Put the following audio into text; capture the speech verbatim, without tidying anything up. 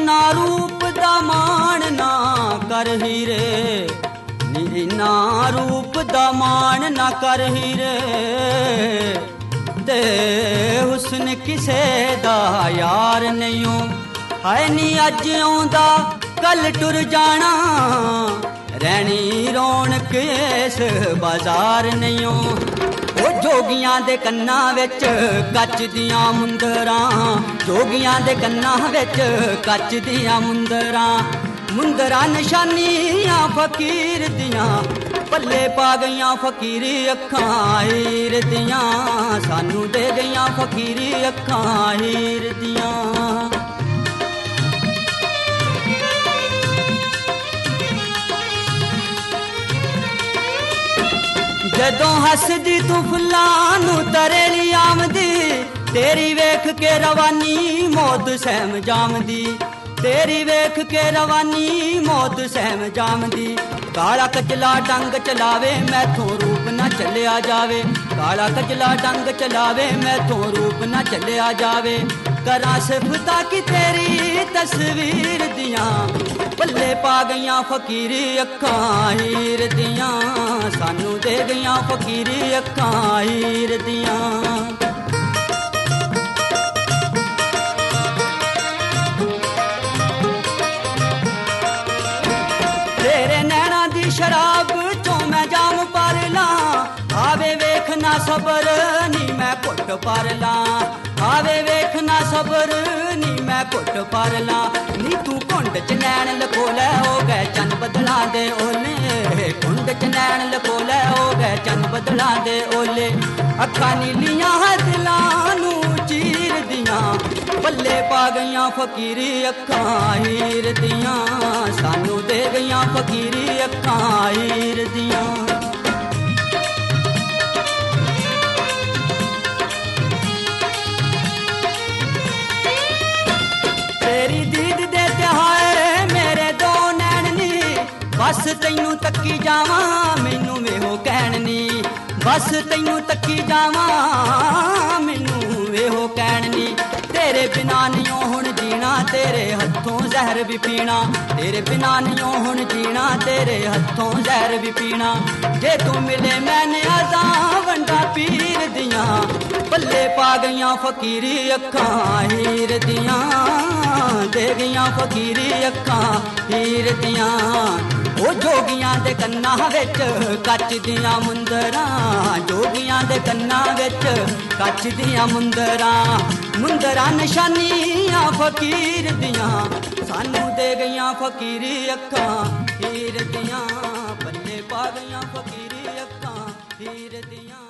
इन्ना रूप दा मान ना कर हीरे, नी इन्ना रूप दा मान ना कर हीरे, ते हुस्न किसे दा यार नहीं हो। हाय नी अज आउंदा कल टुर जाना, रहनी रौनक इस बाजार नहीं हो। ओ जोगियां दे कन्नां विच कच दियां मुंदरां, जोगियां दे कन्नां विच कच दियां मुंदरां, मुंदरां निशानियां फकीर दियां, पल्ले पा गईयां फकीरी अखां हीर दियां, सानू दे गईयां फकीरी अखां हीर दियां। जदों हसदी तू फुल्लां नू तरेली आमदी, तेरी वेख के रवानी मौत सहम जामदी, तेरी वेख के रवानी मौत सहम जामदी। काला कचला डंग चलावे मैथों रूप न चलिया जावे, काला कचला डंग चलावे मैथों रूप न चलिया जावे। करा सिफता की तेरी तस्वीर दियां, पल्ले पा गईयां फकीरी अखां हीर दियां, सानू दे गईयां फकीरी अखां हीर दियां। तेरे नैना दी शराब चों मैं जाम पर ला, आवे वेख ना सबर नी मैं घुट पर ला, आवे वेख ना सबर नी मैं घुट पर ला। नी तू कुंड च नैन लखोले हो गए चन बदला दे ओले, कुंड च नैन लखोले हो गए चन बदला दे ओले। अखां नीलियां दिलां नू चीर दियां, पल्ले पा गईयां फकीरी अखां हीर दियां, सानू दे गईयां फकीरी अखां हीर दियां। तेरी दीद दे तिहाए मेरे दो नैन नी, बस तैनू तक्की जावां मैनू वेहो कहण नी, बस तैनू तक्की जावां मैनू वेहो कहण नी। तेरे बिना नहीं हुण जीना, तेरे हथों जहर भी पीना, तेरे बिना नहीं हुण जीना, तेरे हथों जहर भी पीना। जे तू मिले मैंने आजा वंडा पीर दियां, पल्ले पा गईयां फकीरी अखां हीर दियां, दे गईयां फकीरी अखां हीर दियां। ओ जोगियां दे कन्नां विच कच दियां मुंदरां, जोगियां दे कन्नां विच कच दियां मुंदरां, मुंदरां निशानियां फकीर दियां, सानू दे गईयां फकीरी अखां हीर दियां, पल्ले पा गईयां फकीरी अखां हीर दियां।